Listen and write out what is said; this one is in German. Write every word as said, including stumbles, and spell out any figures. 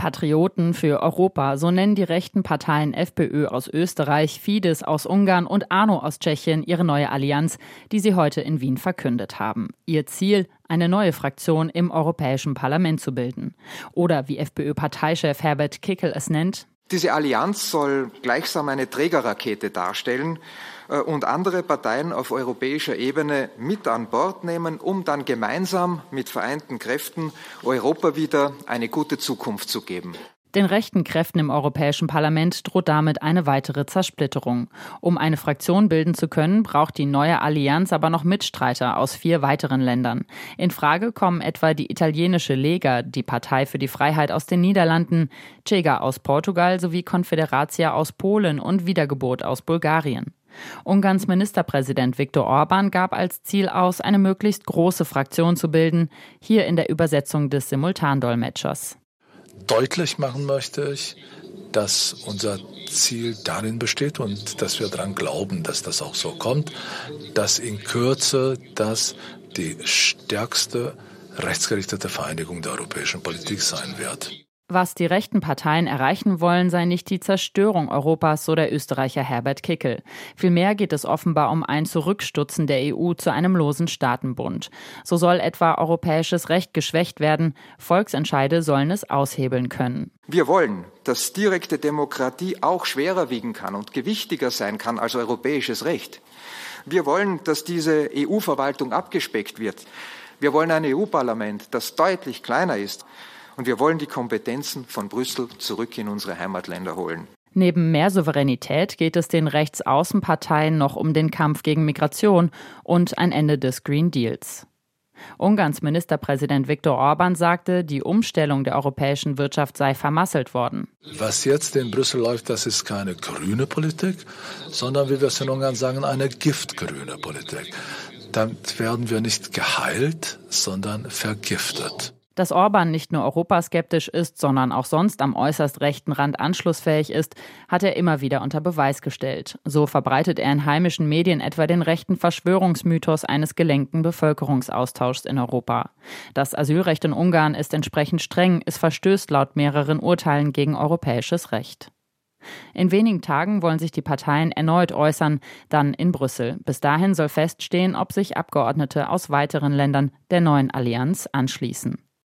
Patrioten für Europa, so nennen die rechten Parteien FPÖ aus Österreich, Fidesz aus Ungarn und ANO aus Tschechien ihre neue Allianz, die sie heute in Wien verkündet haben. Ihr Ziel, eine neue Fraktion im Europäischen Parlament zu bilden. Oder wie FPÖ-Parteichef Herbert Kickl es nennt: Diese Allianz soll gleichsam eine Trägerrakete darstellen und andere Parteien auf europäischer Ebene mit an Bord nehmen, um dann gemeinsam mit vereinten Kräften Europa wieder eine gute Zukunft zu geben. Den rechten Kräften im Europäischen Parlament droht damit eine weitere Zersplitterung. Um eine Fraktion bilden zu können, braucht die neue Allianz aber noch Mitstreiter aus vier weiteren Ländern. In Frage kommen etwa die italienische Lega, die Partei für die Freiheit aus den Niederlanden, Cega aus Portugal sowie Confederația aus Polen und Wiedergeburt aus Bulgarien. Ungarns Ministerpräsident Viktor Orbán gab als Ziel aus, eine möglichst große Fraktion zu bilden, hier in der Übersetzung des Simultandolmetschers. Deutlich machen möchte ich, dass unser Ziel darin besteht und dass wir daran glauben, dass das auch so kommt, dass in Kürze das die stärkste rechtsgerichtete Vereinigung der europäischen Politik sein wird. Was die rechten Parteien erreichen wollen, sei nicht die Zerstörung Europas, so der Österreicher Herbert Kickl. Vielmehr geht es offenbar um ein Zurückstutzen der E U zu einem losen Staatenbund. So soll etwa europäisches Recht geschwächt werden, Volksentscheide sollen es aushebeln können. Wir wollen, dass direkte Demokratie auch schwerer wiegen kann und gewichtiger sein kann als europäisches Recht. Wir wollen, dass diese E U-Verwaltung abgespeckt wird. Wir wollen ein E U-Parlament, das deutlich kleiner ist. Und wir wollen die Kompetenzen von Brüssel zurück in unsere Heimatländer holen. Neben mehr Souveränität geht es den Rechtsaußenparteien noch um den Kampf gegen Migration und ein Ende des Green Deals. Ungarns Ministerpräsident Viktor Orbán sagte, die Umstellung der europäischen Wirtschaft sei vermasselt worden. Was jetzt in Brüssel läuft, das ist keine grüne Politik, sondern, wie wir es in Ungarn sagen, eine giftgrüne Politik. Damit werden wir nicht geheilt, sondern vergiftet. Dass Orbán nicht nur europaskeptisch ist, sondern auch sonst am äußerst rechten Rand anschlussfähig ist, hat er immer wieder unter Beweis gestellt. So verbreitet er in heimischen Medien etwa den rechten Verschwörungsmythos eines gelenkten Bevölkerungsaustauschs in Europa. Das Asylrecht in Ungarn ist entsprechend streng, es verstößt laut mehreren Urteilen gegen europäisches Recht. In wenigen Tagen wollen sich die Parteien erneut äußern, dann in Brüssel. Bis dahin soll feststehen, ob sich Abgeordnete aus weiteren Ländern der neuen Allianz anschließen.